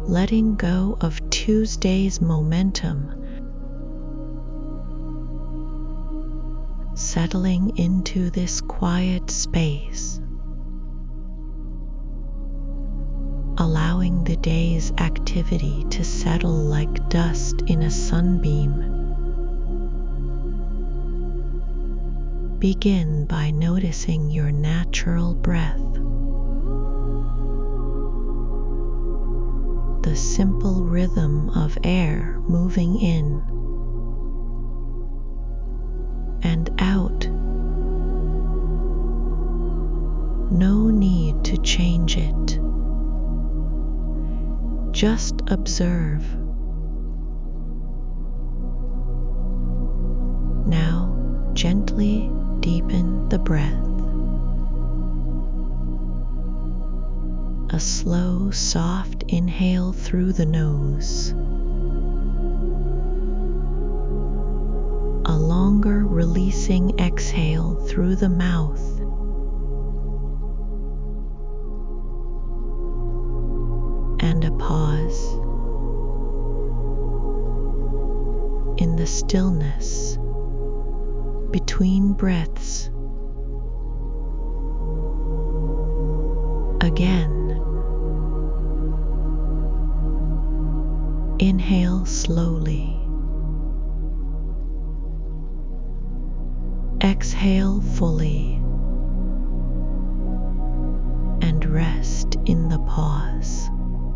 letting go of Tuesday's momentum, settling into this quiet space, allowing the day's activity to settle like dust in a sunbeam. Begin by noticing your natural breath, the simple rhythm of air moving in and out. No need to change it. Just observe. Now, gently deepen the breath. A slow, soft inhale through the nose. A longer, releasing exhale through the mouth. And a pause in the stillness between breaths. Again, inhale slowly. Exhale fully. And rest in the pause.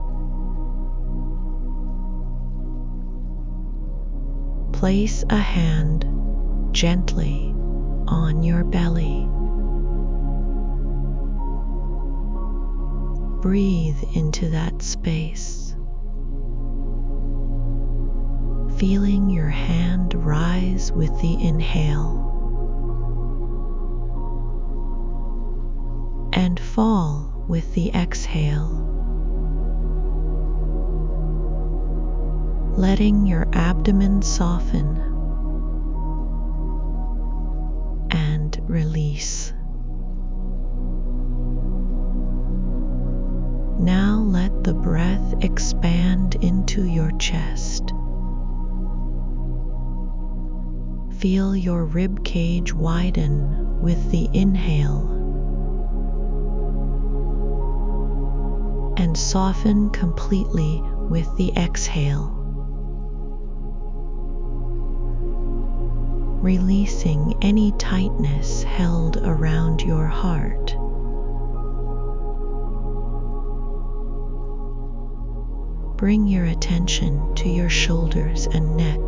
Place a hand gently on your belly. Breathe into that space, feeling your hand rise with the inhale and fall with the exhale, letting your abdomen soften and release. Now let the breath expand into your chest. Feel your rib cage widen with the inhale and soften completely with the exhale, releasing any tightness held around your heart. Bring your attention to your shoulders and neck,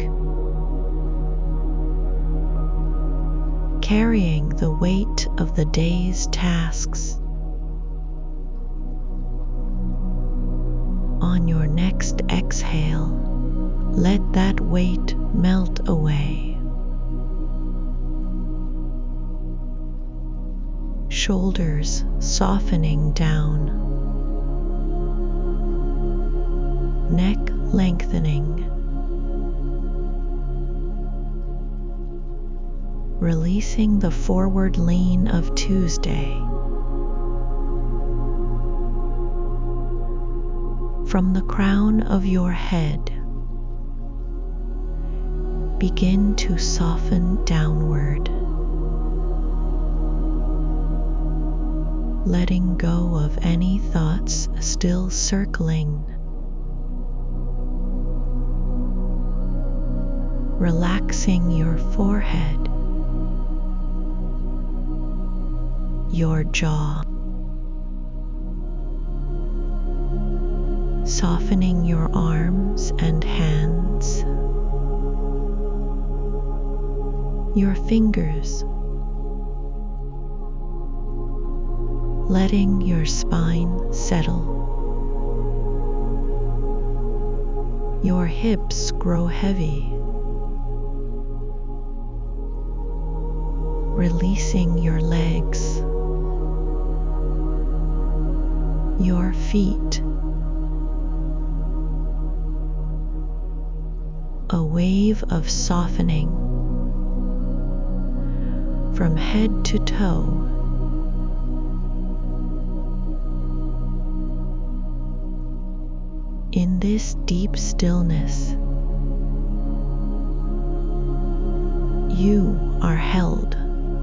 carrying the weight of the day's tasks. On your next exhale, let that weight melt away. Shoulders softening down, neck lengthening, releasing the forward lean of Tuesday. From the crown of your head, begin to soften downward, letting go of any thoughts still circling. Relaxing your forehead, your jaw, softening your arms and hands, your fingers, letting your spine settle. Your hips grow heavy, releasing your legs, your feet. A wave of softening from head to toe, In this deep stillness, you are held.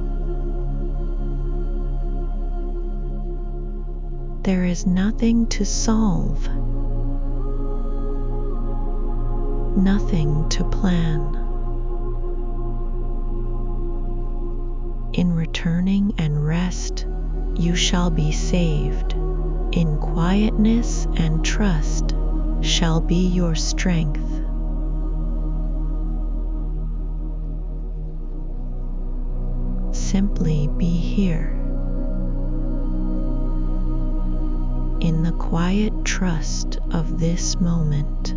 There is nothing to solve, nothing to plan. In returning and rest, you shall be saved. In quietness and trust shall be your strength. Simply be here, in the quiet trust of this moment.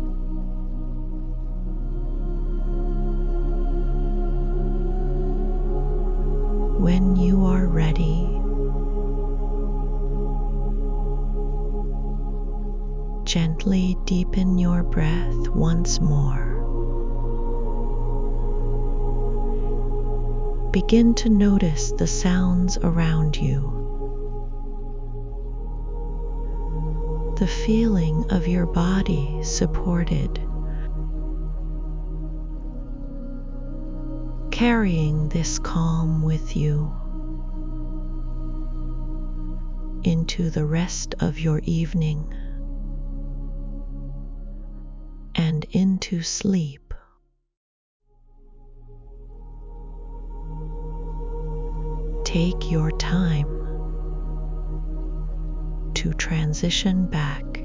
When you are ready, gently deepen your breath once more. Begin to notice the sounds around you, the feeling of your body supported, carrying this calm with you into the rest of your evening and into sleep. Take your time to transition back